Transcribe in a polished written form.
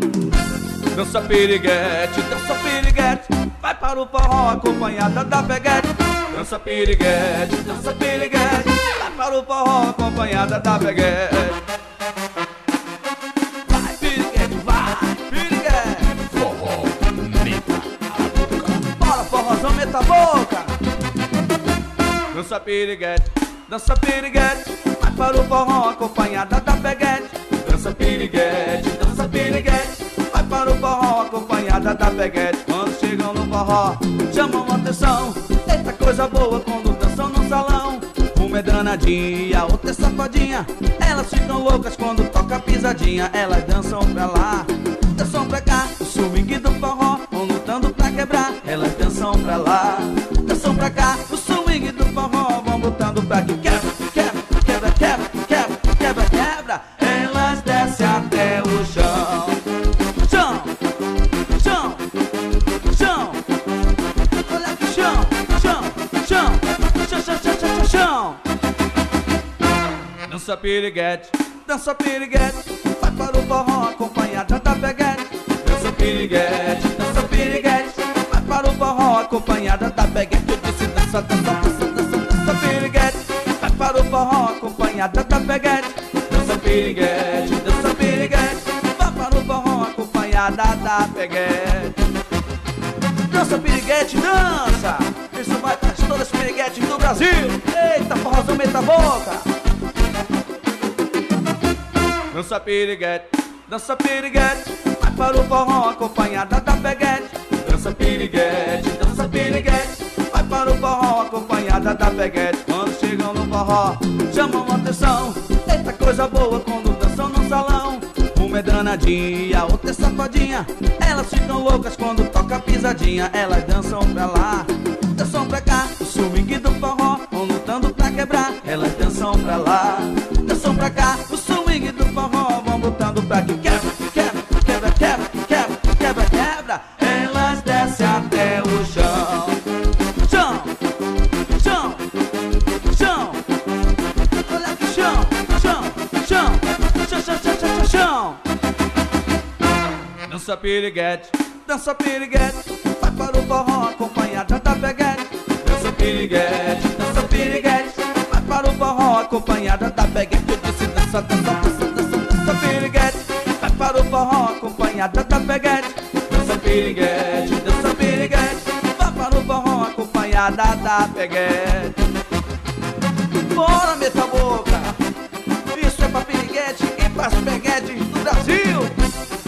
Dança piriguete, vai para o forró acompanhada da peguete. Dança piriguete, vai para o forró acompanhada da peguete. Vai piriguete, Forró, meta a boca. bora forrozão, meta a boca. Dança piriguete, vai para o forró acompanhada da peguete. Dança piriguete, vai para o forró acompanhada da peguete. Quando chegam no forró, chamam atenção. Eita coisa boa quando dançam no salão. Uma é danadinha, a outra é safadinha. Elas ficam loucas quando toca pisadinha. Elas dançam pra lá, dançam pra cá. O swing do forró, vão lutando pra quebrar. Elas dançam pra lá, dançam pra cá. O swing do forró, vão lutando pra que quebra, quebra, quebra, quebra, quebra, quebra, quebra. Elas descem até o chão. Chão, chão, chão. Olha aqui, chão, chão, chão, chão, chão, chão, chão, chão. Dança piriguete, vai para o forró acompanhada da peguete. Dança piriguete, vai para o forró acompanhada da peguete. Eu disse dança, dança, dança, dança, dança piriguete, vai para o forró acompanhada da peguete. Dança piriguete, vai para o forró acompanhada da peguete. Dança piriguete, dança! Isso vai para todas as piriguetes do Brasil. Eita, forrozão, meta a boca. Dança piriguete, vai para o forró acompanhada da peguete. Dança piriguete, vai para o forró acompanhada da peguete. Quando chegam no forró, chamam atenção. Eita coisa boa quando dançam no salão. Uma é danadinha, a outra é safadinha. Elas ficam loucas quando toca pisadinha. Elas dançam pra lá, dançam pra cá. O swing do forró, vão lutando pra quebrar. Elas dançam pra lá, dançam pra cá. O swing do forró, vão lutando pra que quebra, quebra, quebra, quebra, quebra, quebra, quebra. Elas descem até o chão. Chão, chão, chão. Olha aqui, chão, chão, chão, chão, chão, chão, chão, chão. Dança piriguete, vai para o forró acompanhada da peguete. Dança piriguete, vai para o forró acompanhada da peguete. Eu disse dança, dança, dança, dança, dança piriguete, vai para o forró acompanhada da peguete. Dança piriguete, vai para o forró acompanhada da peguete. Bora, meta a boca. Isso é pra piriguete e pras peguetes do Brasil.